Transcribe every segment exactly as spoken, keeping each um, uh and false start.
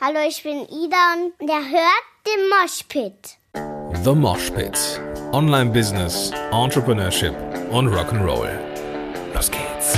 Hallo, ich bin Ida und der hört den Moshpit. The Moshpit. Online-Business, Entrepreneurship und Rock'n'Roll. Los geht's.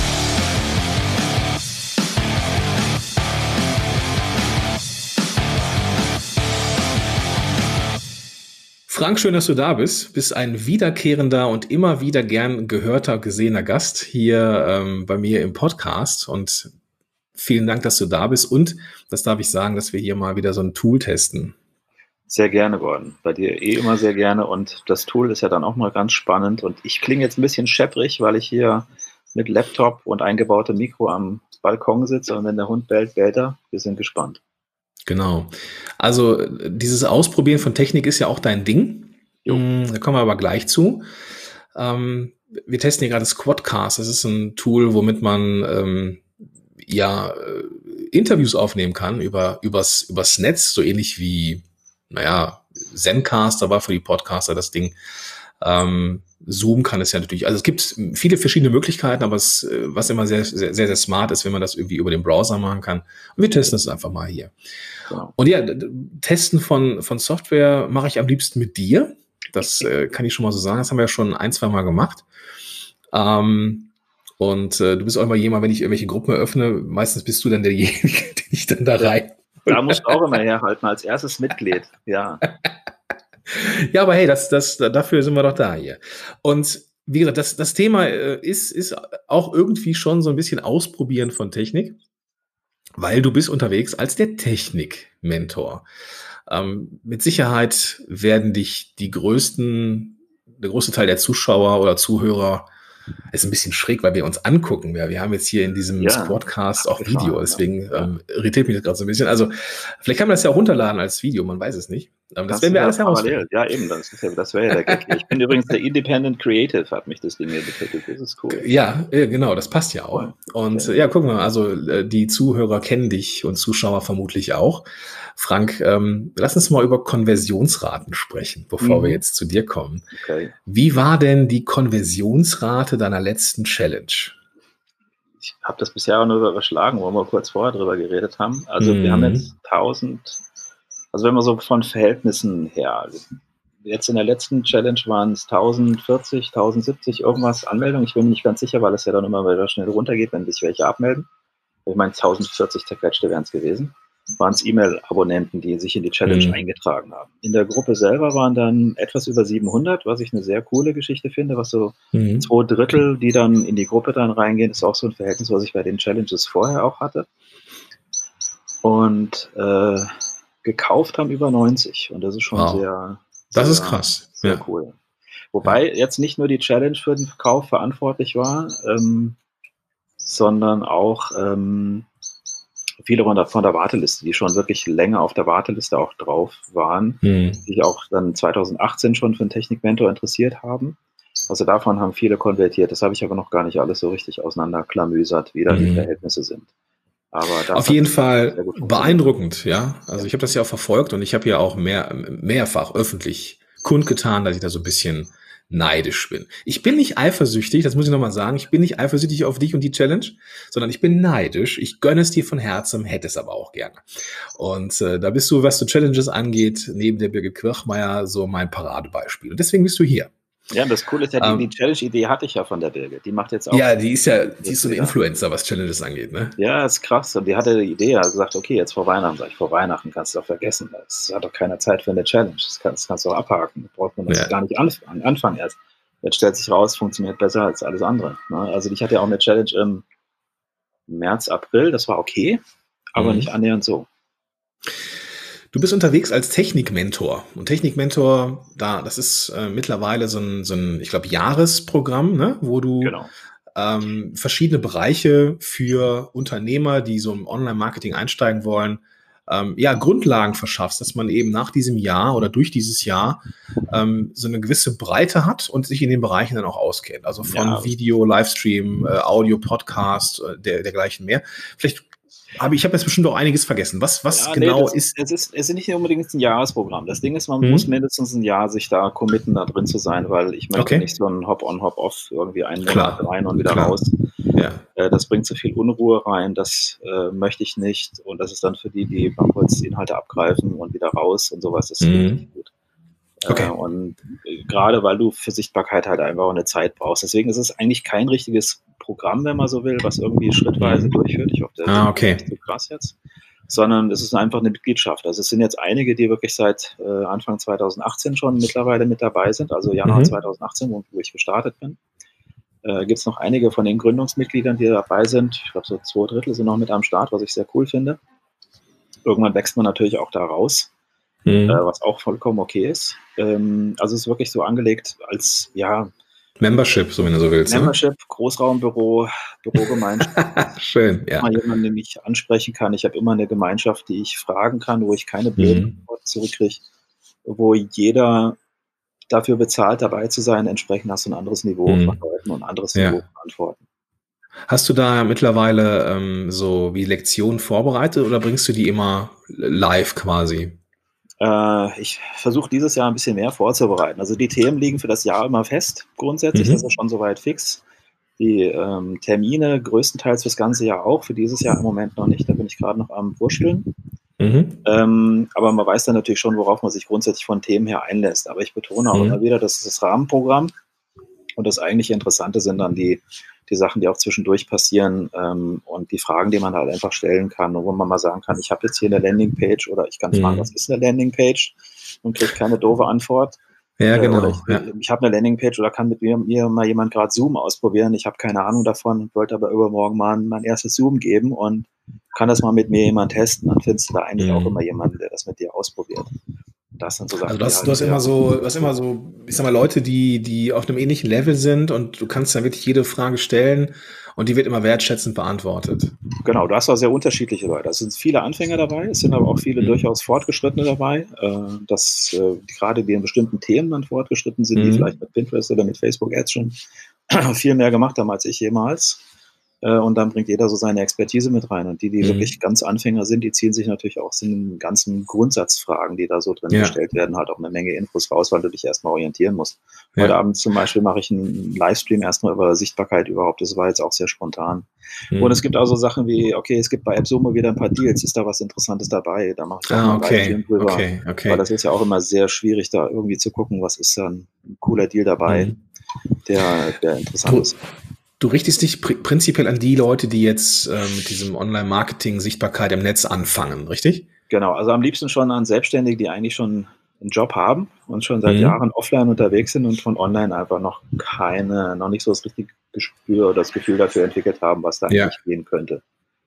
Frank, schön, dass du da bist. Bist ein wiederkehrender und immer wieder gern gehörter, gesehener Gast hier ähm, bei mir im Podcast. Und vielen Dank, dass du da bist. Und, das darf ich sagen, dass wir hier mal wieder so ein Tool testen. Sehr gerne, Gordon. Bei dir eh immer sehr gerne. Und das Tool ist ja dann auch mal ganz spannend. Und ich klinge jetzt ein bisschen schepprig, weil ich hier mit Laptop und eingebautem Mikro am Balkon sitze. Und wenn der Hund bellt, bellt er. Wir sind gespannt. Genau. Also dieses Ausprobieren von Technik ist ja auch dein Ding. Jo. Da kommen wir aber gleich zu. Ähm, wir testen hier gerade Squadcast. Das ist ein Tool, womit man ähm, ja Interviews aufnehmen kann über übers übers Netz, so ähnlich wie, naja, Zencaster war für die Podcaster das Ding. Ähm, Zoom kann es ja natürlich, also es gibt viele verschiedene Möglichkeiten, aber es, was immer sehr, sehr, sehr, sehr smart ist, wenn man das irgendwie über den Browser machen kann. Und wir testen es einfach mal hier. Genau. Und ja, Testen von, von Software mache ich am liebsten mit dir. Das äh, kann ich schon mal so sagen. Das haben wir ja schon ein, zwei Mal gemacht. Ähm, und äh, du bist auch immer jemand, wenn ich irgendwelche Gruppen eröffne, meistens bist du dann derjenige, den ich dann da rein. Da musst du auch immer herhalten, als erstes Mitglied, ja. Ja, aber hey, das, das, dafür sind wir doch da hier. Und wie gesagt, das, das Thema ist, ist auch irgendwie schon so ein bisschen Ausprobieren von Technik, weil du bist unterwegs als der Technik-Mentor. Ähm, mit Sicherheit werden dich die größten, der größte Teil der Zuschauer oder Zuhörer, ist ein bisschen schräg, weil wir uns angucken. Ja, wir haben jetzt hier in diesem ja, Squadcast auch Video, deswegen ja. ähm, irritiert mich das gerade so ein bisschen. Also vielleicht kann man das ja auch runterladen als Video, man weiß es nicht. Ähm, das, das werden wir alles herausfinden. Ja, eben, das, ist ja, das wäre ja der Gag. Ich bin übrigens der Independent Creative, hat mich das Ding hier betitelt. Das ist cool. Ja, genau, das passt ja auch. Und okay. ja, gucken wir mal, also die Zuhörer kennen dich und Zuschauer vermutlich auch. Frank, ähm, lass uns mal über Konversionsraten sprechen, bevor mhm. wir jetzt zu dir kommen. Okay. Wie war denn die Konversionsrate deiner letzten Challenge? Ich habe das bisher auch nur überschlagen, wo wir kurz vorher drüber geredet haben. Also mhm. wir haben jetzt tausend, also wenn wir so von Verhältnissen her, jetzt in der letzten Challenge waren es tausendvierzig, tausendsiebzig irgendwas Anmeldungen. Ich bin mir nicht ganz sicher, weil es ja dann immer wieder schnell runtergeht, wenn sich welche abmelden. Ich meine, tausendvierzig zerquetschte wären es gewesen. Waren es E-Mail-Abonnenten, die sich in die Challenge mhm. eingetragen haben. In der Gruppe selber waren dann etwas über siebenhundert, was ich eine sehr coole Geschichte finde, was so mhm. zwei Drittel, die dann in die Gruppe dann reingehen, ist auch so ein Verhältnis, was ich bei den Challenges vorher auch hatte. Und äh, gekauft haben über neunzig. Und das ist schon wow. sehr, das sehr, ist krass. Sehr ja. cool. Wobei ja. jetzt nicht nur die Challenge für den Verkauf verantwortlich war, ähm, sondern auch ähm, viele von der, von der Warteliste, die schon wirklich länger auf der Warteliste auch drauf waren, mhm. die sich auch dann zweitausendachtzehn schon für einen Technik-Mentor interessiert haben. Also davon haben viele konvertiert. Das habe ich aber noch gar nicht alles so richtig auseinanderklamüsert, wie da mhm. die Verhältnisse sind. Aber auf jeden Fall beeindruckend, ja. Also ja. ich habe das ja auch verfolgt und ich habe ja auch mehr, mehrfach öffentlich kundgetan, dass ich da so ein bisschen neidisch bin. Ich bin nicht eifersüchtig, das muss ich nochmal sagen, ich bin nicht eifersüchtig auf dich und die Challenge, sondern ich bin neidisch, ich gönne es dir von Herzen, hätte es aber auch gerne. Und äh, da bist du, was so Challenges angeht, neben der Birgit Kirchmeier so mein Paradebeispiel. Und deswegen bist du hier. Ja, das Coole ist ja, die, ähm, die Challenge-Idee hatte ich ja von der Birgit. Die macht jetzt auch. Ja, die ist ja, die ist so eine Influencer, was Challenges angeht, ne? Ja, ist krass. Und die hatte die Idee, hat gesagt, okay, jetzt vor Weihnachten, sag ich, vor Weihnachten kannst du doch vergessen. Das hat doch keiner Zeit für eine Challenge. Das kannst, das kannst du auch abhaken. Da braucht man das ja. gar nicht anfangen, anfangen erst. Jetzt stellt sich raus, funktioniert besser als alles andere. Ne? Also ich hatte ja auch eine Challenge im März, April, das war okay, aber mhm. nicht annähernd so. Du bist unterwegs als Technikmentor. Und Technikmentor, da, das ist äh, mittlerweile so ein, so ein, ich glaube, Jahresprogramm, ne? Wo du genau. ähm, verschiedene Bereiche für Unternehmer, die so im Online-Marketing einsteigen wollen, ähm, ja, Grundlagen verschaffst, dass man eben nach diesem Jahr oder durch dieses Jahr ähm, so eine gewisse Breite hat und sich in den Bereichen dann auch auskennt. Also von ja. Video, Livestream, äh, Audio, Podcast, äh, der, dergleichen mehr. Vielleicht Aber ich habe jetzt bestimmt auch einiges vergessen. Was, was ja, genau nee, das, ist? Es ist? Es ist nicht unbedingt ein Jahresprogramm. Das Ding ist, man hm. muss mindestens ein Jahr sich da committen, da drin zu sein, weil ich möchte okay. nicht so ein Hop-on, Hop-off irgendwie einen Monat Klar. rein und wieder Klar. raus. Ja. ja. Äh, das bringt zu viel Unruhe rein, das äh, möchte ich nicht. Und das ist dann für die, die mal kurz Inhalte abgreifen und wieder raus und sowas, das finde ich Mhm. nicht gut. Okay. Äh, und äh, gerade weil du für Sichtbarkeit halt einfach eine Zeit brauchst. Deswegen ist es eigentlich kein richtiges Programm, wenn man so will, was irgendwie schrittweise Mhm. durchführt. Ich hoffe, das Ah, ist okay. nicht so krass jetzt. Sondern es ist einfach eine Mitgliedschaft. Also es sind jetzt einige, die wirklich seit äh, Anfang zweitausendachtzehn schon mittlerweile mit dabei sind, also Januar Mhm. zweitausendachtzehn, wo, wo ich gestartet bin. Äh, Gibt es noch einige von den Gründungsmitgliedern, die dabei sind. Ich glaube, so zwei Drittel sind noch mit am Start, was ich sehr cool finde. Irgendwann wächst man natürlich auch da raus, Mhm. äh, was auch vollkommen okay ist. Ähm, also es ist wirklich so angelegt als, ja, Membership, so wenn du so willst. Membership, Großraumbüro, Bürogemeinschaft. Ne? Schön, ja. Mal jemanden, den ich ansprechen kann. Ich habe immer eine Gemeinschaft, die ich fragen kann, wo ich keine blöden Mhm. Antworten zurückkriege, wo jeder dafür bezahlt, dabei zu sein. Entsprechend hast du ein anderes Niveau Mhm. von Leuten und ein anderes Ja. Niveau von Antworten. Hast du da mittlerweile ähm, so wie Lektionen vorbereitet oder bringst du die immer live quasi? Äh, ich versuche dieses Jahr ein bisschen mehr vorzubereiten. Also die Themen liegen für das Jahr immer fest. Grundsätzlich, Mhm. das ist schon soweit fix. Die ähm, Termine größtenteils fürs ganze Jahr auch, für dieses Jahr im Moment noch nicht. Da bin ich gerade noch am Wursteln. Mhm. Ähm, aber man weiß dann natürlich schon, worauf man sich grundsätzlich von Themen her einlässt. Aber ich betone auch Mhm. immer wieder, das ist das Rahmenprogramm. Und das eigentliche Interessante sind dann die, die Sachen, die auch zwischendurch passieren ähm, und die Fragen, die man halt einfach stellen kann. Und wo man mal sagen kann, ich habe jetzt hier eine Landingpage oder ich kann fragen, Mhm. was ist eine Landingpage? Und kriege keine doofe Antwort. Ja, Äh, oder genau. ich, Ja. ich habe eine Landingpage oder kann mit mir, mir mal jemand gerade Zoom ausprobieren. Ich habe keine Ahnung davon, wollte aber übermorgen mal mein erstes Zoom geben und kann das mal mit mir jemand testen. Dann findest du da eigentlich auch Mhm. immer jemanden, der das mit dir ausprobiert. Das sind so Sachen, Also du die hast, halt du hast sehr- immer so, du hast immer so, ich sag mal, Leute, die, die auf einem ähnlichen Level sind und du kannst dann wirklich jede Frage stellen und die wird immer wertschätzend beantwortet. Genau, du hast auch sehr unterschiedliche Leute. Es sind viele Anfänger dabei, es sind aber auch viele Mhm. durchaus Fortgeschrittene dabei. Äh, dass äh, gerade die in bestimmten Themen dann fortgeschritten sind, die Mhm. vielleicht mit Pinterest oder mit Facebook Ads schon viel mehr gemacht haben als ich jemals. Äh, und dann bringt jeder so seine Expertise mit rein. Und die, die Mhm. wirklich ganz Anfänger sind, die ziehen sich natürlich auch aus den ganzen Grundsatzfragen, die da so drin Ja. gestellt werden, halt auch eine Menge Infos raus, weil du dich erstmal orientieren musst. Ja. Heute Abend zum Beispiel mache ich einen Livestream erstmal über Sichtbarkeit überhaupt. Das war jetzt auch sehr spontan. Mhm. Und es gibt also Sachen wie, okay, es gibt bei AppSumo wieder ein paar Deals, ist da was Interessantes dabei? Da mache ich auch Ah, mal einen okay, Livestream drüber. okay, Weil okay. das ist ja auch immer sehr schwierig, da irgendwie zu gucken, was ist da ein cooler Deal dabei, Mhm. der, der interessant Du, ist. du richtest dich pr prinzipiell an die Leute, die jetzt äh, mit diesem Online-Marketing, Sichtbarkeit im Netz anfangen, richtig? Genau, also am liebsten schon an Selbstständige, die eigentlich schon einen Job haben und schon seit Mhm. Jahren offline unterwegs sind und von online einfach noch keine, noch nicht so das richtige Gespür oder das Gefühl dafür entwickelt haben, was da Ja. eigentlich gehen könnte.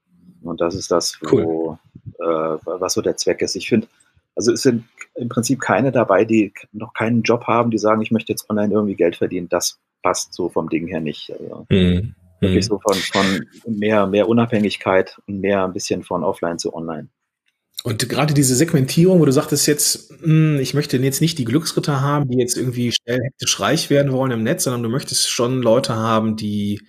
Und das ist das, Cool. wo, äh, was so der Zweck ist. Ich finde, also es sind im Prinzip keine dabei, die noch keinen Job haben, die sagen, ich möchte jetzt online irgendwie Geld verdienen. Das passt so vom Ding her nicht. Also Mhm. wirklich Mhm. so von, von mehr, mehr Unabhängigkeit und mehr ein bisschen von offline zu online. Und gerade diese Segmentierung, wo du sagtest jetzt, hm, ich möchte jetzt nicht die Glücksritter haben, die jetzt irgendwie schnell hektisch reich werden wollen im Netz, sondern du möchtest schon Leute haben, die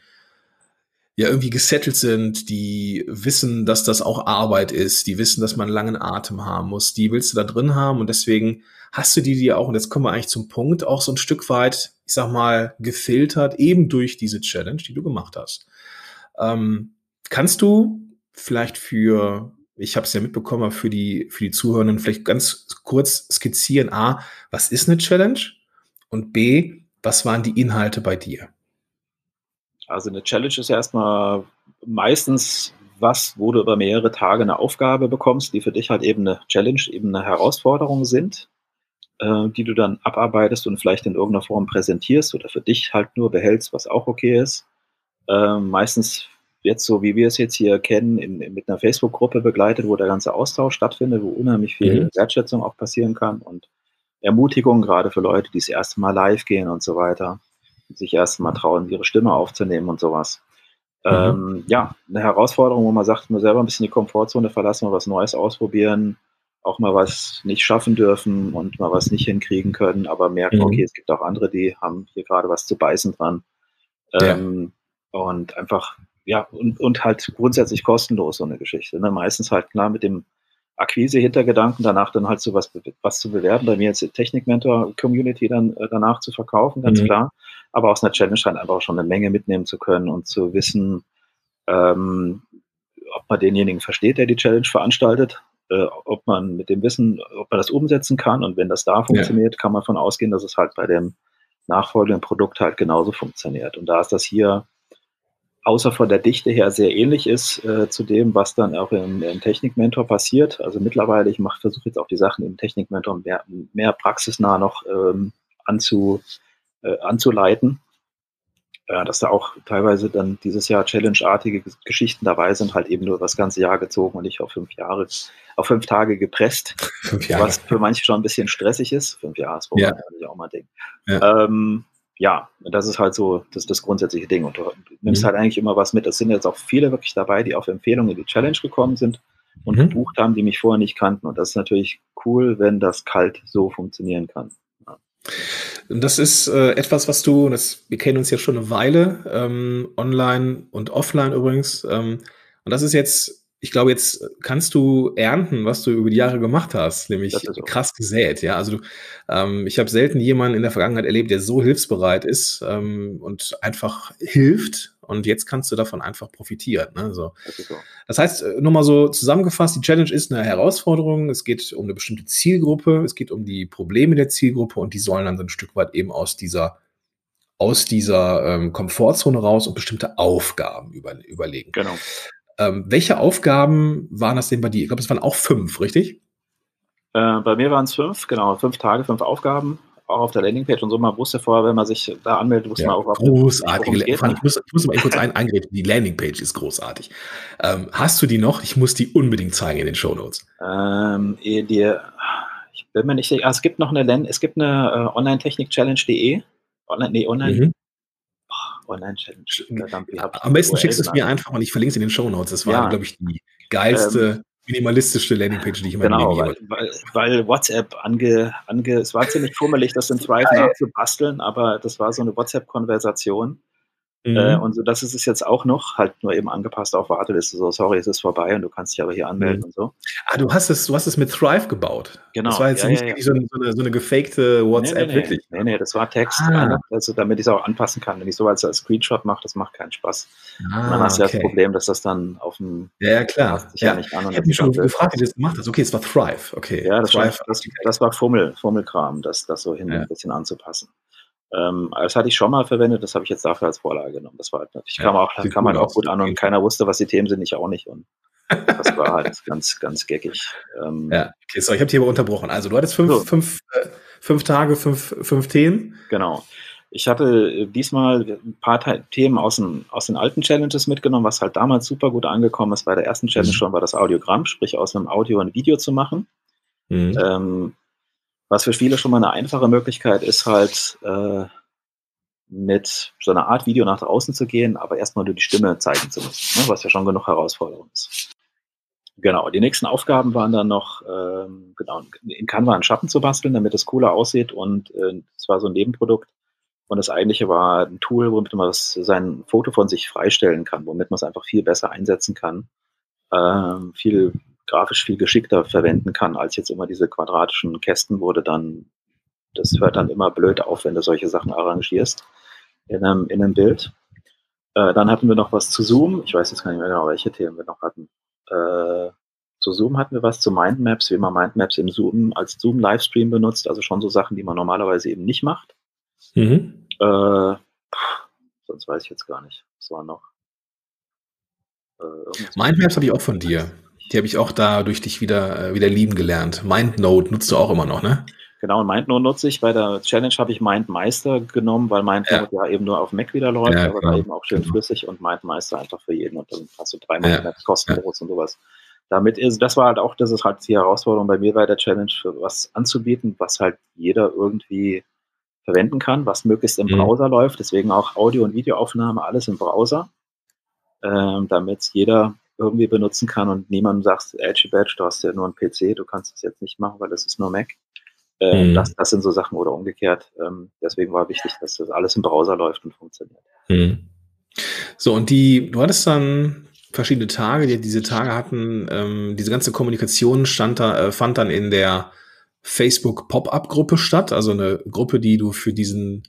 ja irgendwie gesettelt sind, die wissen, dass das auch Arbeit ist, die wissen, dass man einen langen Atem haben muss, die willst du da drin haben und deswegen hast du die dir auch, und jetzt kommen wir eigentlich zum Punkt, auch so ein Stück weit, ich sag mal, gefiltert, eben durch diese Challenge, die du gemacht hast. Ähm, kannst du vielleicht für, ich habe es ja mitbekommen, aber für die, für die Zuhörenden vielleicht ganz kurz skizzieren, A, was ist eine Challenge? Und B, was waren die Inhalte bei dir? Also eine Challenge ist ja erstmal meistens was, wo du über mehrere Tage eine Aufgabe bekommst, die für dich halt eben eine Challenge, eben eine Herausforderung sind, äh, die du dann abarbeitest und vielleicht in irgendeiner Form präsentierst oder für dich halt nur behältst, was auch okay ist. Äh, meistens jetzt so, wie wir es jetzt hier kennen, in, in, mit einer Facebook-Gruppe begleitet, wo der ganze Austausch stattfindet, wo unheimlich viel Mhm. Wertschätzung auch passieren kann und Ermutigung gerade für Leute, die das erste Mal live gehen und so weiter, sich erst mal trauen, ihre Stimme aufzunehmen und sowas. Mhm. Ähm, ja, eine Herausforderung, wo man sagt, nur selber ein bisschen die Komfortzone verlassen, mal was Neues ausprobieren, auch mal was nicht schaffen dürfen und mal was nicht hinkriegen können, aber merken, Mhm. okay, es gibt auch andere, die haben hier gerade was zu beißen dran. Ja. Ähm, und einfach, ja, und, und halt grundsätzlich kostenlos so eine Geschichte. Ne? Meistens halt klar mit dem Akquise-Hintergedanken, danach dann halt so was, was zu bewerben, bei mir jetzt die Technik-Mentor-Community dann äh, danach zu verkaufen, ganz Mhm. klar. Aber aus einer Challenge halt einfach schon eine Menge mitnehmen zu können und zu wissen, ähm, ob man denjenigen versteht, der die Challenge veranstaltet, äh, ob man mit dem Wissen, ob man das umsetzen kann. Und wenn das da funktioniert, ja. kann man davon ausgehen, dass es halt bei dem nachfolgenden Produkt halt genauso funktioniert. Und da ist das hier außer von der Dichte her sehr ähnlich ist äh, zu dem, was dann auch im, im Technikmentor passiert. Also mittlerweile, ich versuche jetzt auch die Sachen im Technikmentor mehr, mehr praxisnah noch ähm, anzu, äh, anzuleiten. Äh, dass da auch teilweise dann dieses Jahr Challenge-artige Geschichten dabei sind, halt eben nur das ganze Jahr gezogen und nicht auf fünf Jahre, auf fünf Tage gepresst. Fünf Jahre. Was für manche schon ein bisschen stressig ist. Fünf Jahre ist ja. natürlich auch mal ein Ding. Ja. Ähm, Ja, das ist halt so das, das grundsätzliche Ding. Und du nimmst mhm. halt eigentlich immer was mit. Es sind jetzt auch viele wirklich dabei, die auf Empfehlungen in die Challenge gekommen sind und mhm. gebucht haben, die mich vorher nicht kannten. Und das ist natürlich cool, wenn das kalt so funktionieren kann. Ja. Und das ist äh, etwas, was du, das, wir kennen uns ja schon eine Weile, ähm, online und offline übrigens. Ähm, und das ist jetzt, ich glaube, jetzt kannst du ernten, was du über die Jahre gemacht hast, nämlich so. krass gesät. Ja, also du, ähm, ich habe selten jemanden in der Vergangenheit erlebt, der so hilfsbereit ist ähm, und einfach hilft. Und jetzt kannst du davon einfach profitieren. Ne? So. Das, so. das heißt, nur mal so zusammengefasst, die Challenge ist eine Herausforderung. Es geht um eine bestimmte Zielgruppe. Es geht um die Probleme der Zielgruppe und die sollen dann so ein Stück weit eben aus dieser aus dieser ähm, Komfortzone raus und bestimmte Aufgaben über, überlegen. Genau. Ähm, welche Aufgaben waren das denn bei dir? Ich glaube, es waren auch fünf, richtig? Äh, bei mir waren es fünf, genau. Fünf Tage, fünf Aufgaben, auch auf der Landingpage und so. Man wusste vorher, wenn man sich da anmeldet, wusste ja, man auch, großartig. Ich, ich muss, ich muss mal kurz ein, eingreifen. Die Landingpage ist großartig. Ähm, hast du die noch? Ich muss die unbedingt zeigen in den Shownotes. Ähm, die, ich bin mir nicht sicher. Ah, es gibt noch eine Land, es gibt eine uh, online-technik-challenge punkt de. Online, nee, online. Mhm. Online-Challenge. Am besten schickst du es mir einfach und ich verlinke es in den Shownotes. Das war, ja. glaube ich, die geilste, ähm, minimalistischste Landingpage, die ich in meinem genau, Leben weil, weil, weil WhatsApp ange, ange, es war ziemlich fummelig, das in Thrive nachzubasteln, aber das war so eine WhatsApp-Konversation. Mhm. Äh, und so, das ist es jetzt auch noch, halt nur eben angepasst auf Warteliste, so, sorry, es ist vorbei und du kannst dich aber hier anmelden mhm. und so. Ah, du hast es, du hast es mit Thrive gebaut. Genau. Das war jetzt ja, nicht ja, ja. So, eine, so, eine, so eine gefakte WhatsApp, nee, nee, wirklich. Nee, nee, das war Text, ah. also damit ich es auch anpassen kann. Wenn ich sowas als Screenshot mache, das macht keinen Spaß. Ah, und dann hast du okay. ja das Problem, dass das dann auf dem... Ja, ja klar. Sich ja. Ja nicht an und ich habe mich schon gefragt, wie du das gemacht hast. Okay, es war Thrive, okay. Ja, das, Thrive, war, das, das war Fummel, Fummelkram, das, das so hin ja. ein bisschen anzupassen. Ähm, das hatte ich schon mal verwendet, das habe ich jetzt dafür als Vorlage genommen. Das war halt natürlich, ja, kam, auch, kam halt auch gut an und keiner wusste, was die Themen sind, ich auch nicht. Und das war halt ganz, ganz geckig. Ähm, ja, okay, so, ich habe dich aber unterbrochen. Also du hattest fünf, so. fünf, äh, fünf Tage, fünf, fünf Themen. Genau. Ich hatte diesmal ein paar Themen aus den, aus den alten Challenges mitgenommen, was halt damals super gut angekommen ist. Bei der ersten Challenge mhm. schon war das Audiogramm, sprich aus einem Audio ein Video zu machen. Mhm. Ähm, Was für viele schon mal eine einfache Möglichkeit ist, halt äh, mit so einer Art Video nach draußen zu gehen, aber erstmal nur die Stimme zeigen zu müssen, ne, was ja schon genug Herausforderung ist. Genau, die nächsten Aufgaben waren dann noch, ähm, genau, in Canva einen Schatten zu basteln, damit es cooler aussieht und äh, das war so ein Nebenprodukt. Und das eigentliche war ein Tool, womit man das, sein Foto von sich freistellen kann, womit man es einfach viel besser einsetzen kann. Ähm, viel grafisch viel geschickter verwenden kann, als jetzt immer diese quadratischen Kästen, wo du dann, das hört dann immer blöd auf, wenn du solche Sachen arrangierst in einem, in einem Bild. Äh, dann hatten wir noch was zu Zoom, ich weiß jetzt gar nicht mehr genau, welche Themen wir noch hatten. Äh, zu Zoom hatten wir was, zu Mindmaps, wie man Mindmaps im Zoom als Zoom-Livestream benutzt, also schon so Sachen, die man normalerweise eben nicht macht. Mhm. Äh, pff, sonst weiß ich jetzt gar nicht, was war noch. Äh, Mindmaps habe ich auch von dir. Die habe ich auch da durch dich wieder, wieder lieben gelernt. MindNote nutzt du auch immer noch, ne? Genau, und MindNote nutze ich. Bei der Challenge habe ich MindMeister genommen, weil MindNote ja. ja eben nur auf Mac wieder läuft, ja, aber da eben auch schön genau. flüssig und MindMeister einfach für jeden. Und dann hast du drei Mindmaps ja. kostenlos ja. und sowas. Damit ist, das war halt auch, das ist halt die Herausforderung bei mir bei der Challenge, für was anzubieten, was halt jeder irgendwie verwenden kann, was möglichst im mhm. Browser läuft. Deswegen auch Audio- und Videoaufnahme, alles im Browser, ähm, damit jeder irgendwie benutzen kann und niemandem sagst, Edgy Badge, du hast ja nur einen P C, du kannst es jetzt nicht machen, weil das ist nur Mac. Ähm, mhm. das, das sind so Sachen oder umgekehrt. Ähm, deswegen war wichtig, dass das alles im Browser läuft und funktioniert. Mhm. So, und die, du hattest dann verschiedene Tage, die diese Tage hatten, ähm, diese ganze Kommunikation stand da, äh, fand dann in der Facebook Pop-Up-Gruppe statt, also eine Gruppe, die du für diesen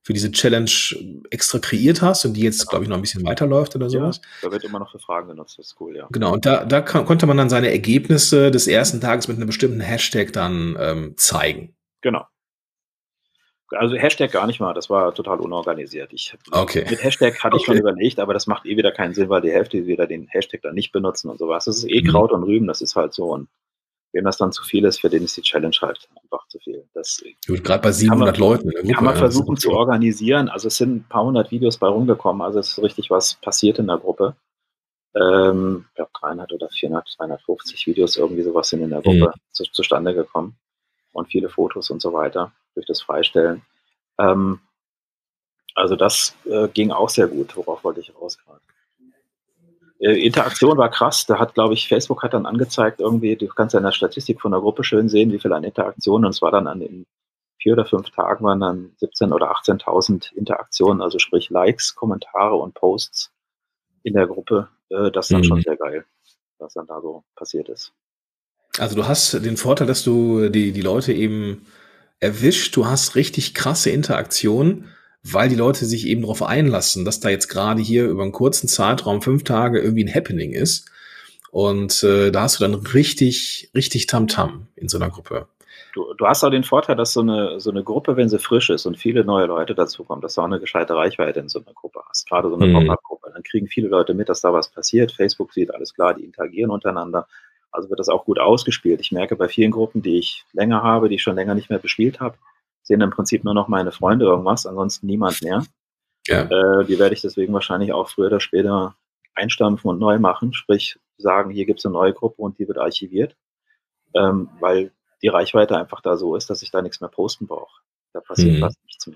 für diese Challenge extra kreiert hast und die jetzt, glaube ich, noch ein bisschen weiterläuft oder sowas. Ja, da wird immer noch für Fragen genutzt, das ist cool, ja. Genau, und da, da kann, konnte man dann seine Ergebnisse des ersten Tages mit einem bestimmten Hashtag dann ähm, zeigen. Genau. Also Hashtag gar nicht mal, das war total unorganisiert. Ich, okay. Mit Hashtag hatte ich okay. schon überlegt, aber das macht eh wieder keinen Sinn, weil die Hälfte wieder den Hashtag dann nicht benutzen und sowas. Das ist eh mhm. Kraut und Rüben, das ist halt so. Und wem das dann zu viel ist, für den ist die Challenge halt einfach zu viel. Das gerade bei siebenhundert man, Leuten in der Gruppe. Kann man versuchen zu organisieren. Also es sind ein paar hundert Videos bei rumgekommen, also es ist richtig was passiert in der Gruppe. Ähm, ich glaube dreihundert oder vierhundert, zweihundertfünfzig Videos, irgendwie sowas sind in der Gruppe mhm. zu, zustande gekommen. Und viele Fotos und so weiter durch das Freistellen. Ähm, also das äh, ging auch sehr gut. Worauf wollte ich raus gerade? Äh, Interaktion war krass. Da hat, glaube ich, Facebook hat dann angezeigt, irgendwie, du kannst ja in der Statistik von der Gruppe schön sehen, wie viel an Interaktionen. Und es war dann an den vier oder fünf Tagen waren dann siebzehntausend oder achtzehntausend Interaktionen, also sprich Likes, Kommentare und Posts in der Gruppe. Äh, das ist dann mhm. schon sehr geil, was dann da so passiert ist. Also du hast den Vorteil, dass du die, die Leute eben erwischt, du hast richtig krasse Interaktion, weil die Leute sich eben darauf einlassen, dass da jetzt gerade hier über einen kurzen Zeitraum, fünf Tage, irgendwie ein Happening ist. Und äh, da hast du dann richtig, richtig Tamtam in so einer Gruppe. Du, du hast auch den Vorteil, dass so eine, so eine Gruppe, wenn sie frisch ist und viele neue Leute dazukommen, dass du auch eine gescheite Reichweite in so einer Gruppe hast. Gerade so eine mhm. Pop-Up-Gruppe. Dann kriegen viele Leute mit, dass da was passiert. Facebook sieht, alles klar, die interagieren untereinander. Also wird das auch gut ausgespielt. Ich merke bei vielen Gruppen, die ich länger habe, die ich schon länger nicht mehr bespielt habe, sehen im Prinzip nur noch meine Freunde irgendwas, ansonsten niemand mehr. Ja. Äh, die werde ich deswegen wahrscheinlich auch früher oder später einstampfen und neu machen, sprich sagen, hier gibt es eine neue Gruppe und die wird archiviert, ähm, weil die Reichweite einfach da so ist, dass ich da nichts mehr posten brauche. Da passiert mhm. fast nichts mehr.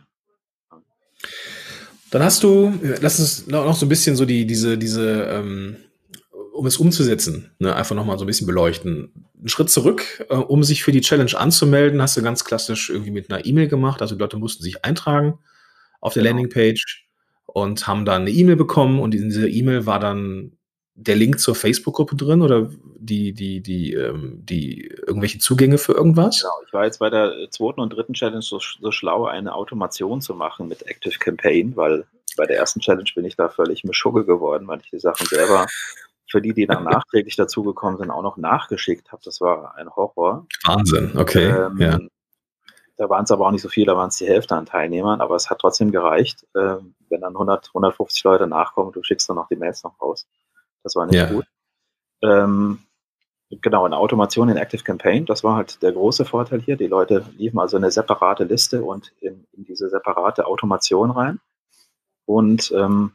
Dann hast du, lass uns noch so ein bisschen so die, diese, diese, ähm, um es umzusetzen, ne, einfach nochmal so ein bisschen beleuchten. Einen Schritt zurück, äh, um sich für die Challenge anzumelden, hast du ganz klassisch irgendwie mit einer E-Mail gemacht. Also die Leute mussten sich eintragen auf der genau. Landingpage und haben dann eine E-Mail bekommen und in dieser E-Mail war dann der Link zur Facebook-Gruppe drin oder die, die, die, ähm, die irgendwelche Zugänge für irgendwas? Genau, ich war jetzt bei der zweiten und dritten Challenge so, so schlau, eine Automation zu machen mit Active Campaign, weil bei der ersten Challenge bin ich da völlig Mischugge geworden, weil ich die Sachen selber für die, die dann nachträglich dazugekommen sind, auch noch nachgeschickt habe. Das war ein Horror. Wahnsinn, okay. Ähm, ja. Da waren es aber auch nicht so viele, da waren es die Hälfte an Teilnehmern, aber es hat trotzdem gereicht, äh, wenn dann hundert, hundertfünfzig Leute nachkommen, du schickst dann noch die Mails noch raus. Das war nicht ja. gut. Ähm, genau, eine Automation in Active Campaign, das war halt der große Vorteil hier. Die Leute liefen also in eine separate Liste und in, in diese separate Automation rein. Und ähm,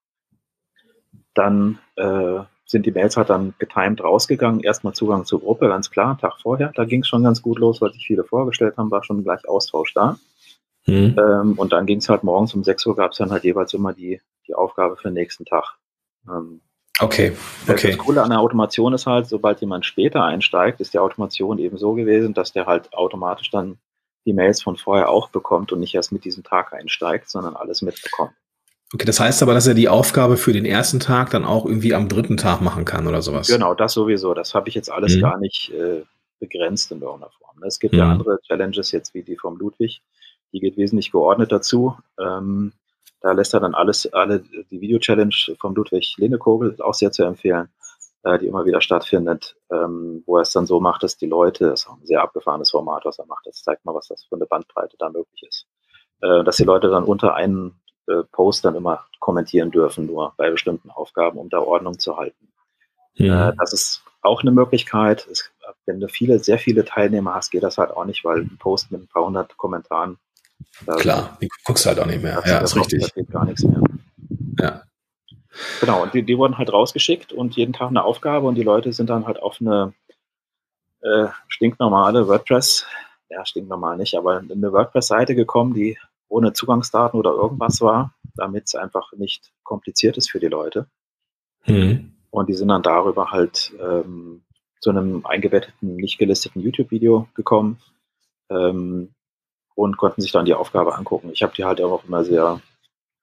dann äh, sind die Mails halt dann getimed rausgegangen. Erstmal Zugang zur Gruppe, ganz klar, einen Tag vorher. Da ging es schon ganz gut los, weil sich viele vorgestellt haben, war schon gleich Austausch da. Mhm. Ähm, und dann ging es halt morgens um sechs Uhr, gab es dann halt jeweils immer die, die Aufgabe für den nächsten Tag. Ähm, okay, okay. Das Coole an der Automation ist halt, sobald jemand später einsteigt, ist die Automation eben so gewesen, dass der halt automatisch dann die Mails von vorher auch bekommt und nicht erst mit diesem Tag einsteigt, sondern alles mitbekommt. Okay, das heißt aber, dass er die Aufgabe für den ersten Tag dann auch irgendwie am dritten Tag machen kann oder sowas? Genau, das sowieso. Das habe ich jetzt alles mhm. gar nicht äh, begrenzt in irgendeiner Form. Es gibt mhm. ja andere Challenges jetzt wie die vom Ludwig. Die geht wesentlich geordnet dazu. Ähm, da lässt er dann alles, alle die Video-Challenge vom Ludwig Lindekogel auch sehr zu empfehlen, äh, die immer wieder stattfindet, ähm, wo er es dann so macht, dass die Leute, das ist auch ein sehr abgefahrenes Format, was er macht. Das zeigt mal, was das für eine Bandbreite da möglich ist. Äh, dass die Leute dann unter einen Post dann immer kommentieren dürfen, nur bei bestimmten Aufgaben, um da Ordnung zu halten. Ja. Äh, das ist auch eine Möglichkeit. Es, wenn du viele, sehr viele Teilnehmer hast, geht das halt auch nicht, weil ein Post mit ein paar hundert Kommentaren. Klar, die guckst halt auch nicht mehr. Ja, ist richtig. Da geht gar nichts mehr. Ja. Genau, und die, die wurden halt rausgeschickt und jeden Tag eine Aufgabe und die Leute sind dann halt auf eine äh, stinknormale WordPress, ja, stinknormal nicht, aber eine WordPress-Seite gekommen, die ohne Zugangsdaten oder irgendwas war, damit es einfach nicht kompliziert ist für die Leute. Mhm. Und die sind dann darüber halt ähm, zu einem eingebetteten, nicht gelisteten YouTube-Video gekommen ähm, und konnten sich dann die Aufgabe angucken. Ich habe die halt auch immer sehr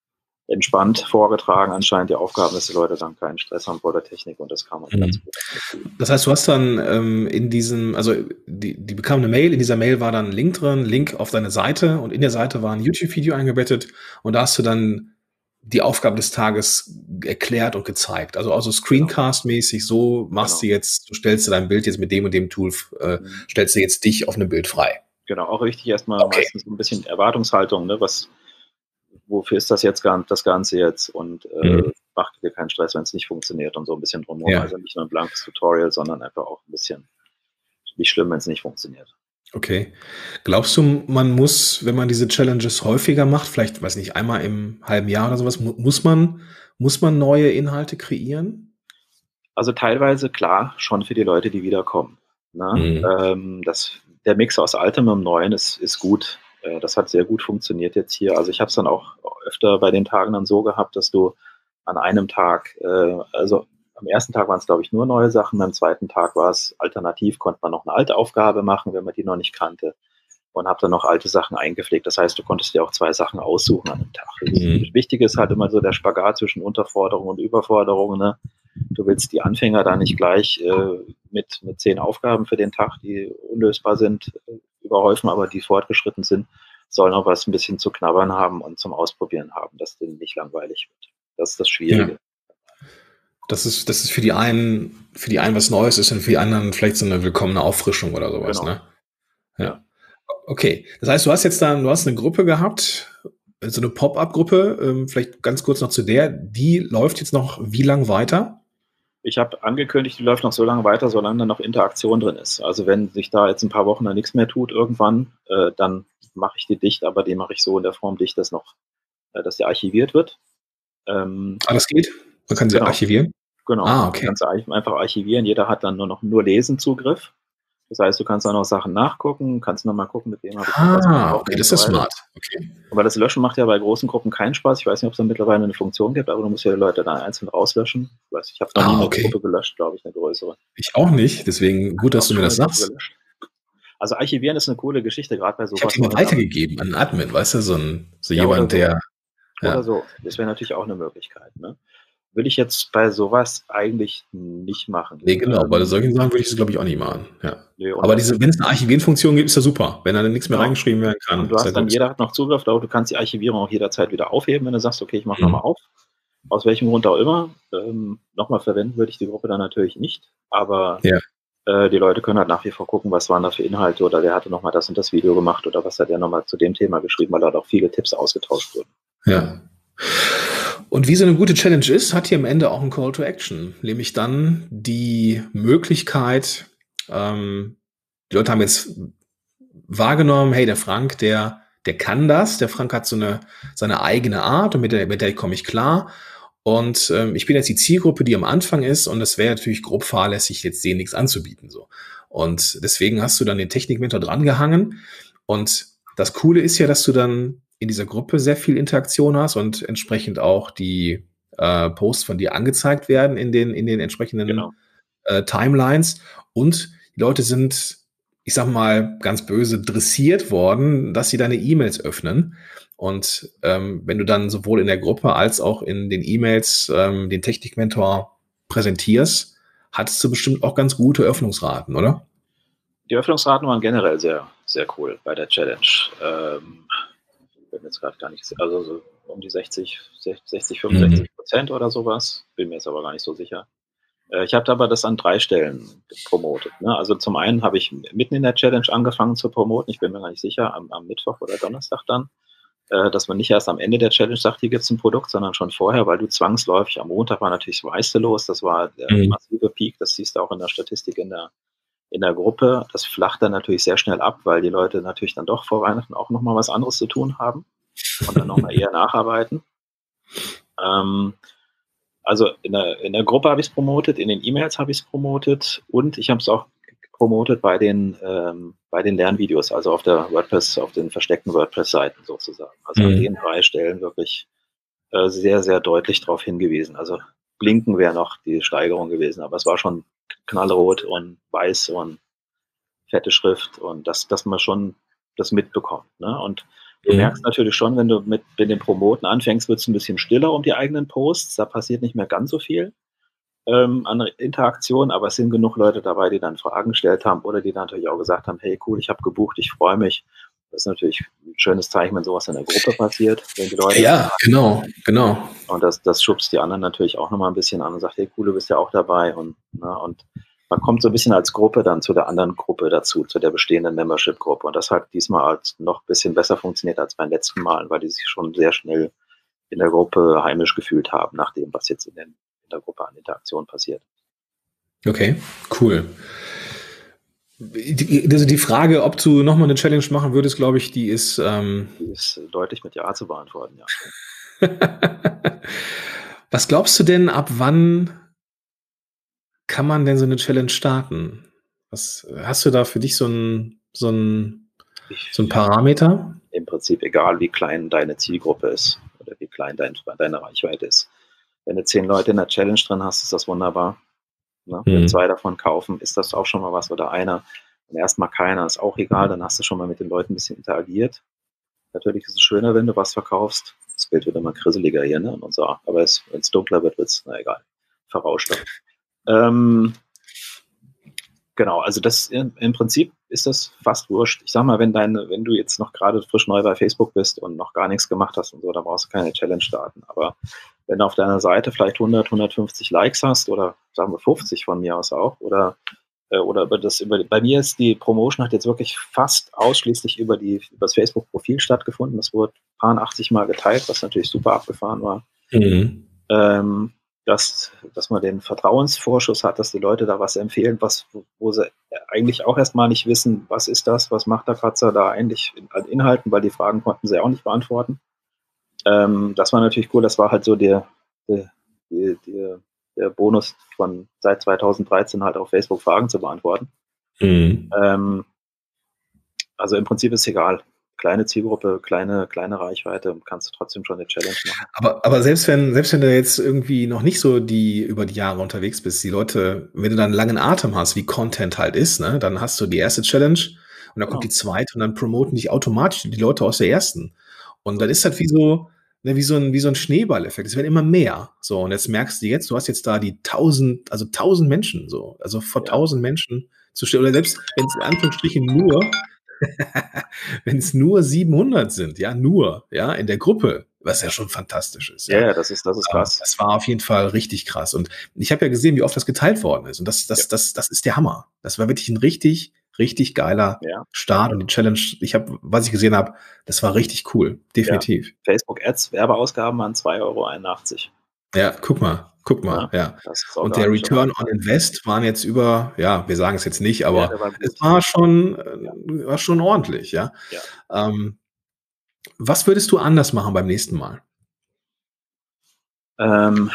entspannt vorgetragen, anscheinend die Aufgaben, dass die Leute dann keinen Stress haben vor der Technik und das kann man mhm. ganz gut. Das heißt, du hast dann ähm, in diesem, also die, die bekamen eine Mail, in dieser Mail war dann ein Link drin, Link auf deine Seite und in der Seite war ein YouTube-Video eingebettet und da hast du dann die Aufgabe des Tages erklärt und gezeigt. Also also Screencast-mäßig, so machst genau. du jetzt, du stellst du dein Bild jetzt mit dem und dem Tool, äh, mhm. stellst du jetzt dich auf einem Bild frei. Genau, auch richtig erstmal okay. meistens ein bisschen Erwartungshaltung, ne, was wofür ist das jetzt das Ganze jetzt und äh, mhm. macht dir keinen Stress, wenn es nicht funktioniert und so ein bisschen drumherum. Ja. Also nicht nur ein blankes Tutorial, sondern einfach auch ein bisschen nicht schlimm, wenn es nicht funktioniert. Okay. Glaubst du, man muss, wenn man diese Challenges häufiger macht, vielleicht, weiß nicht, einmal im halben Jahr oder sowas, muss man, muss man neue Inhalte kreieren? Also teilweise, klar, schon für die Leute, die wiederkommen. Ne? Mhm. Ähm, das, der Mix aus Altem und Neuen ist, ist gut. Das hat sehr gut funktioniert jetzt hier. Also ich habe es dann auch öfter bei den Tagen dann so gehabt, dass du an einem Tag, äh, also am ersten Tag waren es, glaube ich, nur neue Sachen, am zweiten Tag war es alternativ, konnte man noch eine alte Aufgabe machen, wenn man die noch nicht kannte und habe dann noch alte Sachen eingepflegt. Das heißt, du konntest dir auch zwei Sachen aussuchen an dem Tag. Mhm. Das Wichtige ist halt immer so der Spagat zwischen Unterforderung und Überforderung. Ne? Du willst die Anfänger da nicht gleich äh, mit, mit zehn Aufgaben für den Tag, die unlösbar sind, äh, überhäufen, aber die fortgeschritten sind, sollen auch was ein bisschen zu knabbern haben und zum Ausprobieren haben, dass denen nicht langweilig wird. Das ist das Schwierige. Ja. Das ist, das ist für die einen, für die einen was Neues ist und für die anderen vielleicht so eine willkommene Auffrischung oder sowas, genau. ne? Ja. ja. Okay. Das heißt, du hast jetzt dann, du hast eine Gruppe gehabt, so eine Pop-up-Gruppe, ähm, vielleicht ganz kurz noch zu der, die läuft jetzt noch wie lang weiter? Ich habe angekündigt, die läuft noch so lange weiter, solange da noch Interaktion drin ist. Also wenn sich da jetzt ein paar Wochen da nichts mehr tut irgendwann, äh, dann mache ich die dicht, aber die mache ich so in der Form dicht, dass noch, äh, dass die archiviert wird. Ähm, ah, das geht? Man kann sie genau. archivieren? Genau. Ah, okay. Man kann sie einfach archivieren. Jeder hat dann nur noch nur Lesenzugriff. Das heißt, du kannst auch noch Sachen nachgucken, kannst nochmal gucken, mit wem habe ich ah, was Ah, okay, das ist so smart. Okay. Aber das Löschen macht ja bei großen Gruppen keinen Spaß. Ich weiß nicht, ob es da mittlerweile eine Funktion gibt, aber du musst ja die Leute dann einzeln rauslöschen. Ich weiß, ich habe noch ah, nie eine okay. Gruppe gelöscht, glaube ich, eine größere. Ich auch nicht, deswegen gut, dass du mir das sagst. Also archivieren ist eine coole Geschichte, gerade bei sowas. Ich habe die mal weitergegeben an einen Admin, weißt du, so, ein, so ja, jemand, so. der... Oder ja. so, das wäre natürlich auch eine Möglichkeit, ne? Will ich jetzt bei sowas eigentlich nicht machen. Nee, genau, ähm, bei solchen Sachen würde ich es, glaube ich, auch nicht machen. Ja. Nee, aber diese, wenn es eine Archivieren-Funktion gibt, ist ja super, wenn da nichts mehr ja. reingeschrieben werden kann. Und du hast dann, jeder hat noch Zugriff, aber du kannst die Archivierung auch jederzeit wieder aufheben, wenn du sagst, okay, ich mache mhm. nochmal auf. Aus welchem Grund auch immer. Ähm, nochmal verwenden würde ich die Gruppe dann natürlich nicht, aber ja. äh, die Leute können halt nach wie vor gucken, was waren da für Inhalte oder wer hatte nochmal das und das Video gemacht oder was hat der nochmal zu dem Thema geschrieben, weil da auch viele Tipps ausgetauscht wurden. Ja. Und wie so eine gute Challenge ist, hat hier am Ende auch ein Call to Action, nämlich dann die Möglichkeit, ähm, die Leute haben jetzt wahrgenommen, hey, der Frank, der, der kann das, der Frank hat so eine, seine eigene Art und mit der, mit der komme ich klar. Und ähm, ich bin jetzt die Zielgruppe, die am Anfang ist und es wäre natürlich grob fahrlässig, jetzt denen nichts anzubieten. So. Und deswegen hast du dann den Technikmentor drangehangen. Und das Coole ist ja, dass du dann in dieser Gruppe sehr viel Interaktion hast und entsprechend auch die äh, Posts von dir angezeigt werden in den, in den entsprechenden genau. äh, Timelines. Und die Leute sind, ich sag mal, ganz böse dressiert worden, dass sie deine E-Mails öffnen. Und ähm, wenn du dann sowohl in der Gruppe als auch in den E-Mails ähm, den Technikmentor präsentierst, hattest du bestimmt auch ganz gute Öffnungsraten, oder? Die Öffnungsraten waren generell sehr, sehr cool bei der Challenge. Ähm, ich bin jetzt gerade gar nicht, also so um die sechzig, sechzig, fünfundsechzig Prozent mhm. oder sowas. Bin mir jetzt aber gar nicht so sicher. Äh, ich habe aber das an drei Stellen promotet. Ne? Also zum einen habe ich mitten in der Challenge angefangen zu promoten. Ich bin mir gar nicht sicher, am, am Mittwoch oder Donnerstag dann. Dass man nicht erst am Ende der Challenge sagt, hier gibt es ein Produkt, sondern schon vorher, weil du zwangsläufig, am Montag war natürlich das Weiße los, das war der mhm. massive Peak, das siehst du auch in der Statistik in der, in der Gruppe. Das flacht dann natürlich sehr schnell ab, weil die Leute natürlich dann doch vor Weihnachten auch nochmal was anderes zu tun haben und dann nochmal eher nacharbeiten. Ähm, also in der, in der Gruppe habe ich es promotet, in den E-Mails habe ich es promotet und ich habe es auch promotet bei den, ähm, bei den Lernvideos, also auf der WordPress, auf den versteckten WordPress-Seiten sozusagen. Also mhm. an den drei Stellen wirklich äh, sehr, sehr deutlich darauf hingewiesen. Also blinken wäre noch die Steigerung gewesen, aber es war schon knallrot und weiß und fette Schrift und das, dass man schon das mitbekommt. Ne? Und Du merkst natürlich schon, wenn du mit, mit dem Promoten anfängst, wird es ein bisschen stiller um die eigenen Posts. Da passiert nicht mehr ganz so viel ähm, an Interaktion, aber es sind genug Leute dabei, die dann Fragen gestellt haben oder die dann natürlich auch gesagt haben, hey cool, ich habe gebucht, ich freue mich. Das ist natürlich ein schönes Zeichen, wenn sowas in der Gruppe passiert, wenn die Leute. Ja, genau, genau. Und das, das schubst die anderen natürlich auch nochmal ein bisschen an und sagt, hey cool, du bist ja auch dabei. Und, ne, und man kommt so ein bisschen als Gruppe dann zu der anderen Gruppe dazu, zu der bestehenden Membership-Gruppe. Und das hat diesmal als noch ein bisschen besser funktioniert als beim letzten Mal, weil die sich schon sehr schnell in der Gruppe heimisch gefühlt haben, nach dem, was jetzt in, den, in der Gruppe an Interaktion passiert. Okay, cool. Die, also die Frage, ob du nochmal eine Challenge machen würdest, glaube ich, die ist... Ähm die ist deutlich mit Ja zu beantworten, ja. Was glaubst du denn, ab wann kann man denn so eine Challenge starten? Was, hast du da für dich so ein, so ein, so ein Parameter? Im Prinzip egal, wie klein deine Zielgruppe ist oder wie klein dein, deine Reichweite ist. Wenn du zehn Leute in der Challenge drin hast, ist das wunderbar. Ne? Wenn Mhm. zwei davon kaufen, ist das auch schon mal was oder einer. Und erstmal keiner, ist auch egal, dann hast du schon mal mit den Leuten ein bisschen interagiert. Natürlich ist es schöner, wenn du was verkaufst. Das Bild wird immer grisseliger hier, ne? Und so. Aber wenn es dunkler wird, wird es, na egal, verrauschter. Ähm, genau, also das im, im Prinzip ist das fast wurscht. Ich sag mal, wenn deine, wenn du jetzt noch gerade frisch neu bei Facebook bist und noch gar nichts gemacht hast und so, dann brauchst du keine Challenge starten. Aber wenn du auf deiner Seite vielleicht hundert, hundertfünfzig Likes hast oder sagen wir fünfzig von mir aus auch oder äh, oder über das über bei mir ist die Promotion hat jetzt wirklich fast ausschließlich über die über das Facebook-Profil stattgefunden. Das wurde paar achtzig Mal geteilt, was natürlich super abgefahren war. Mhm. Ähm, dass, dass man den Vertrauensvorschuss hat, dass die Leute da was empfehlen, was, wo sie eigentlich auch erstmal nicht wissen, was ist das, was macht der Kratzer da eigentlich an Inhalten, weil die Fragen konnten sie auch nicht beantworten. Ähm, das war natürlich cool, das war halt so der, der, der, der Bonus von seit zweitausenddreizehn halt auf Facebook Fragen zu beantworten. Mhm. Ähm, also im Prinzip ist egal. Kleine Zielgruppe, kleine, kleine Reichweite, kannst du trotzdem schon eine Challenge machen. Aber, aber selbst wenn, selbst wenn du jetzt irgendwie noch nicht so die über die Jahre unterwegs bist, die Leute, wenn du dann einen langen Atem hast, wie Content halt ist, ne, dann hast du die erste Challenge und dann Genau. kommt die zweite und dann promoten dich automatisch die Leute aus der ersten. Und dann ist das wie so, ne, wie so ein, wie so ein Schneeballeffekt. Es werden immer mehr. So, und jetzt merkst du jetzt, du hast jetzt da die tausend, also tausend Menschen, so, also vor Ja. tausend Menschen zu stellen, oder selbst wenn es in Anführungsstrichen nur, wenn es nur siebenhundert sind, ja, nur, ja, in der Gruppe, was ja schon fantastisch ist. Ja, Ja, ja, das ist, das ist krass. das war auf jeden Fall richtig krass. Und ich habe ja gesehen, wie oft das geteilt worden ist. Und das, das, Ja. das, das ist der Hammer. Das war wirklich ein richtig, richtig geiler Ja. Start. Und die Challenge, ich habe, was ich gesehen habe, das war richtig cool. Definitiv. Facebook Ads, Werbeausgaben an zwei Euro einundachtzig. Ja, guck mal, guck mal, Ja, ja. das ist auch Und gar der nicht Return so on Invest waren jetzt über, ja, wir sagen es jetzt nicht, Ja, aber der war gut. es war schon, äh, war schon ordentlich, ja. Ja. Ähm, was würdest du anders machen beim nächsten Mal? Ähm,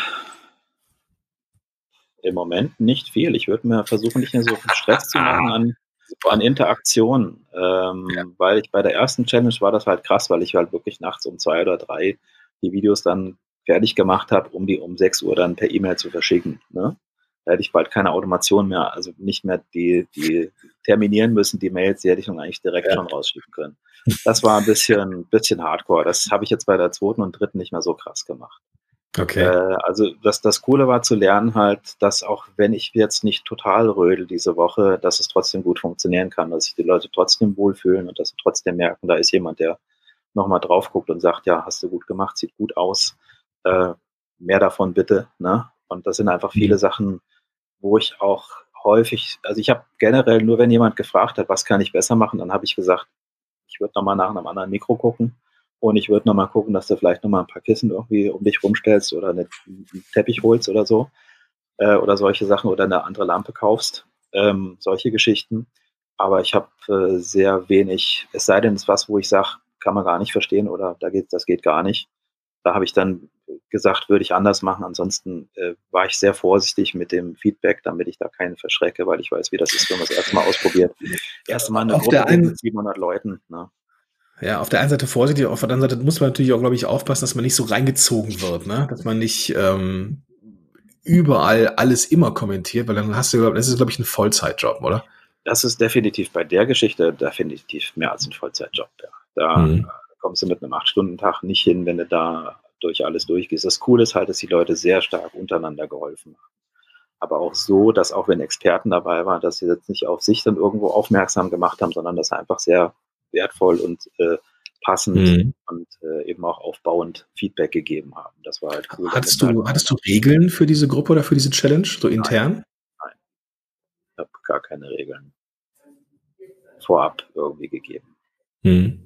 Im Moment nicht viel. Ich würde mir versuchen, nicht mehr so viel Stress zu machen an, an Interaktion, ähm, Ja. weil ich bei der ersten Challenge war das halt krass, weil ich halt wirklich nachts um zwei oder drei die Videos dann fertig gemacht habe, um die um sechs Uhr dann per E-Mail zu verschicken. Ne? Da hätte ich bald keine Automation mehr, also nicht mehr die, die terminieren müssen, die Mails, die hätte ich dann eigentlich direkt Ja. schon rausschicken können. Das war ein bisschen, bisschen hardcore. Das habe ich jetzt bei der zweiten und dritten nicht mehr so krass gemacht. Okay. Äh, also das, das Coole war zu lernen halt, dass auch wenn ich jetzt nicht total rödel diese Woche, dass es trotzdem gut funktionieren kann, dass sich die Leute trotzdem wohlfühlen und dass sie trotzdem merken, da ist jemand, der nochmal drauf guckt und sagt, ja, hast du gut gemacht, sieht gut aus, äh, mehr davon bitte. Ne? Und das sind einfach viele Mhm. Sachen, wo ich auch häufig, also ich habe generell nur, wenn jemand gefragt hat, was kann ich besser machen, dann habe ich gesagt, ich würde nochmal nach einem anderen Mikro gucken. Und ich würde nochmal gucken, dass du vielleicht nochmal ein paar Kissen irgendwie um dich rumstellst oder eine, einen Teppich holst oder so. Äh, oder solche Sachen oder eine andere Lampe kaufst. Ähm, solche Geschichten. Aber ich habe äh, sehr wenig, es sei denn, es ist was, wo ich sage, kann man gar nicht verstehen oder da geht, das geht gar nicht. Da habe ich dann gesagt, würde ich anders machen. Ansonsten äh, war ich sehr vorsichtig mit dem Feedback, damit ich da keinen verschrecke, weil ich weiß, wie das ist, wenn man es erstmal ausprobiert. Erste Mal eine Auf Gruppe der einen- mit siebenhundert Leuten. Ne? Ja, auf der einen Seite vorsichtig, auf der anderen Seite muss man natürlich auch, glaube ich, aufpassen, dass man nicht so reingezogen wird, ne? Dass man nicht ähm, überall alles immer kommentiert, weil dann hast du, glaub- das ist, glaube ich, ein Vollzeitjob, oder? Das ist definitiv bei der Geschichte definitiv mehr als ein Vollzeitjob. Ja. Da, Mhm. kommst du mit einem acht-Stunden-Tag nicht hin, wenn du da durch alles durchgehst. Das Coole ist halt, dass die Leute sehr stark untereinander geholfen haben. Aber auch so, dass auch wenn Experten dabei waren, dass sie jetzt nicht auf sich dann irgendwo aufmerksam gemacht haben, sondern dass sie einfach sehr wertvoll und äh, passend mhm. und äh, eben auch aufbauend Feedback gegeben haben. Das war halt cool. Hattest du, hattest du Regeln für diese Gruppe oder für diese Challenge, so intern? Nein, nein. Ich habe gar keine Regeln vorab irgendwie gegeben. Mhm.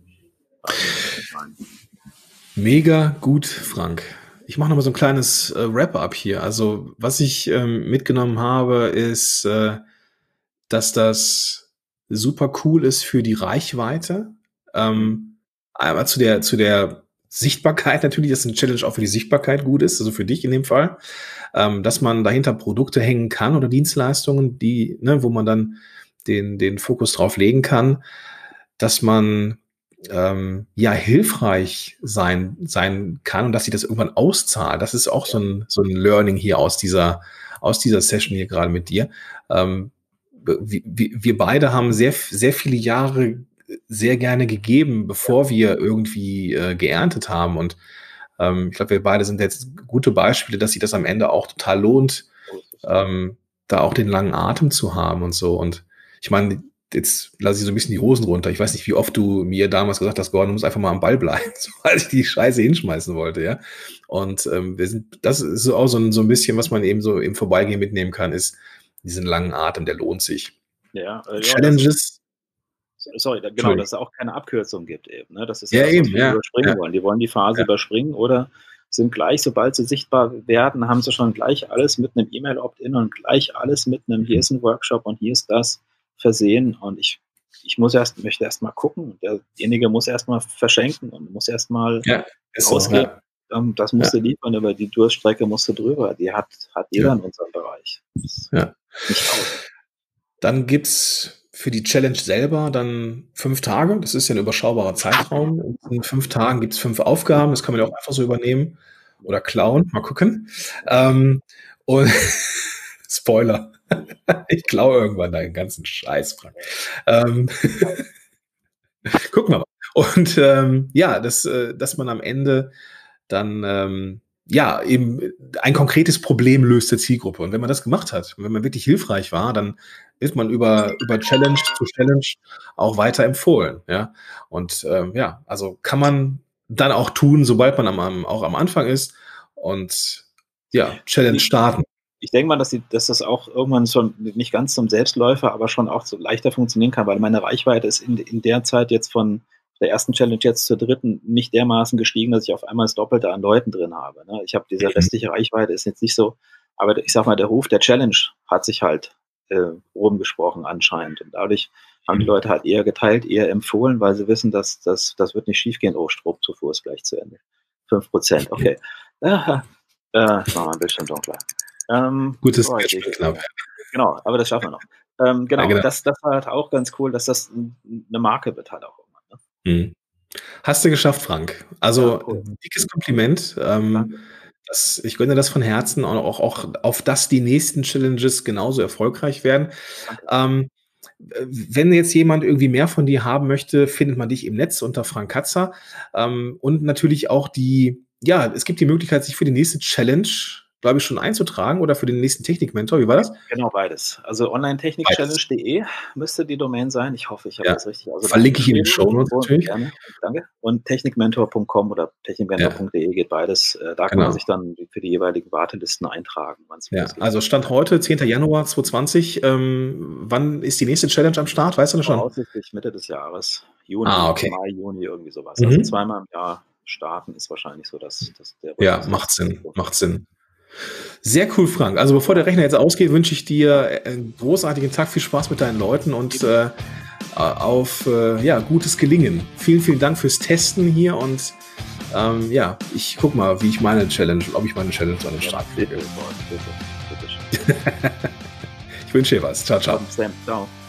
Mega gut, Frank. Ich mache nochmal so ein kleines äh, Wrap-up hier. Also was ich ähm, mitgenommen habe, ist, äh, dass das super cool ist für die Reichweite. Ähm, einmal zu der, zu der Sichtbarkeit natürlich, dass eine Challenge auch für die Sichtbarkeit gut ist, also für dich in dem Fall. Ähm, dass man dahinter Produkte hängen kann oder Dienstleistungen, die, ne, wo man dann den, den Fokus drauf legen kann, dass man ähm, ja hilfreich sein sein kann und dass sich das irgendwann auszahlt. Das ist auch so ein so ein Learning hier aus dieser aus dieser Session hier gerade mit dir. Ähm, wir, wir beide haben sehr sehr viele Jahre sehr gerne gegeben, bevor wir irgendwie äh, geerntet haben, und ähm, ich glaube, wir beide sind jetzt gute Beispiele, dass sich das am Ende auch total lohnt, ähm, da auch den langen Atem zu haben und so. Und ich meine, jetzt lasse ich so ein bisschen die Hosen runter. Ich weiß nicht, wie oft du mir damals gesagt hast, Gordon, du musst einfach mal am Ball bleiben, weil ich die Scheiße hinschmeißen wollte, ja. Und ähm, wir sind, das ist auch so ein, so ein bisschen, was man eben so im Vorbeigehen mitnehmen kann, ist diesen langen Atem, der lohnt sich. Ja, äh, Challenges. Ja, das, sorry, da, genau, dass es auch keine Abkürzung gibt eben. Ne? Das ist ja, ja das, eben, was wir ja, überspringen ja. wollen. Die wollen die Phase ja. überspringen oder sind gleich, sobald sie sichtbar werden, haben sie schon gleich alles mit einem E-Mail-Opt-in und gleich alles mit einem, hier ist ein Workshop und hier ist das versehen. Und ich Ich muss erst, möchte erst mal gucken. Derjenige muss erst mal verschenken und muss erst mal ja, ausgeben. So, ja. Das musst du ja. liefern, über die Durststrecke musst du drüber. Die hat, hat jeder ja. in unserem Bereich. Ja. Dann gibt's für die Challenge selber dann fünf Tage. Das ist ja ein überschaubarer Zeitraum. In fünf Tagen gibt's fünf Aufgaben. Das kann man ja auch einfach so übernehmen oder klauen. Mal gucken. Ähm, und Spoiler. Ich klaue irgendwann deinen ganzen Scheiß, Frank. Ähm, gucken wir mal. Und ähm, ja, dass, äh, dass man am Ende dann ähm, ja eben ein konkretes Problem löst der Zielgruppe. Und wenn man das gemacht hat, und wenn man wirklich hilfreich war, dann ist man über, über Challenge zu Challenge auch weiter empfohlen. Ja? Und ähm, ja, also kann man dann auch tun, sobald man am, am, auch am Anfang ist und ja, Challenge starten. Ich denke mal, dass, die, dass das auch irgendwann schon nicht ganz zum Selbstläufer, aber schon auch so leichter funktionieren kann, weil meine Reichweite ist in, in der Zeit jetzt von der ersten Challenge jetzt zur dritten nicht dermaßen gestiegen, dass ich auf einmal das Doppelte an Leuten drin habe. Ne? Ich habe diese restliche Reichweite ist jetzt nicht so, aber ich sag mal, der Ruf der Challenge hat sich halt äh, rumgesprochen anscheinend. Und dadurch haben die Leute halt eher geteilt, eher empfohlen, weil sie wissen, dass das, das wird nicht schief gehen. Oh, Stromzufuhr ist gleich zu Ende. fünf Prozent, okay. Äh, äh, ich mache mal ein Bildschirm dunkler. Ähm, Gutes oh, Sketch, knapp. Genau, aber das schaffen wir noch. Ähm, genau, ja, genau. Das, das war halt auch ganz cool, dass das eine Marke wird halt auch irgendwann. Ne? Mhm. Hast du geschafft, Frank. Also ja, cool. Dickes Kompliment. Ähm, das, ich gönne das von Herzen und auch, auch auf dass die nächsten Challenges genauso erfolgreich werden. Ähm, wenn jetzt jemand irgendwie mehr von dir haben möchte, findet man dich im Netz unter Frank Katzer. Ähm, und natürlich auch die, ja, es gibt die Möglichkeit, sich für die nächste Challenge, glaube ich, schon einzutragen oder für den nächsten Technikmentor. Wie war das? Genau, beides. Also online technik challenge punkt de müsste die Domain sein. Ich hoffe, ich habe ja. das richtig ausgesprochen. Verlinke ich in den Shownotes natürlich. Gerne, danke. Und technikmentor punkt com oder technikmentor punkt de ja. geht beides. Da kann genau. man sich dann für die jeweiligen Wartelisten eintragen. Ja. Also Stand heute, zehnter Januar zweitausendzwanzig. Ähm, wann ist die nächste Challenge am Start? Weißt du das schon? Voraussichtlich Mitte des Jahres. Juni, ah, okay. Mai, Juni, irgendwie sowas. Mhm. Also zweimal im Jahr starten ist wahrscheinlich so, dass, dass der Ja, macht Sinn, macht Sinn. Sehr cool, Frank. Also bevor der Rechner jetzt ausgeht, wünsche ich dir einen großartigen Tag, viel Spaß mit deinen Leuten und äh, auf äh, ja, gutes Gelingen. Vielen, vielen Dank fürs Testen hier und ähm, ja, ich guck mal, wie ich meine Challenge, ob ich meine Challenge an den Start kriege. Ich wünsche dir was. Ciao, ciao. Ciao.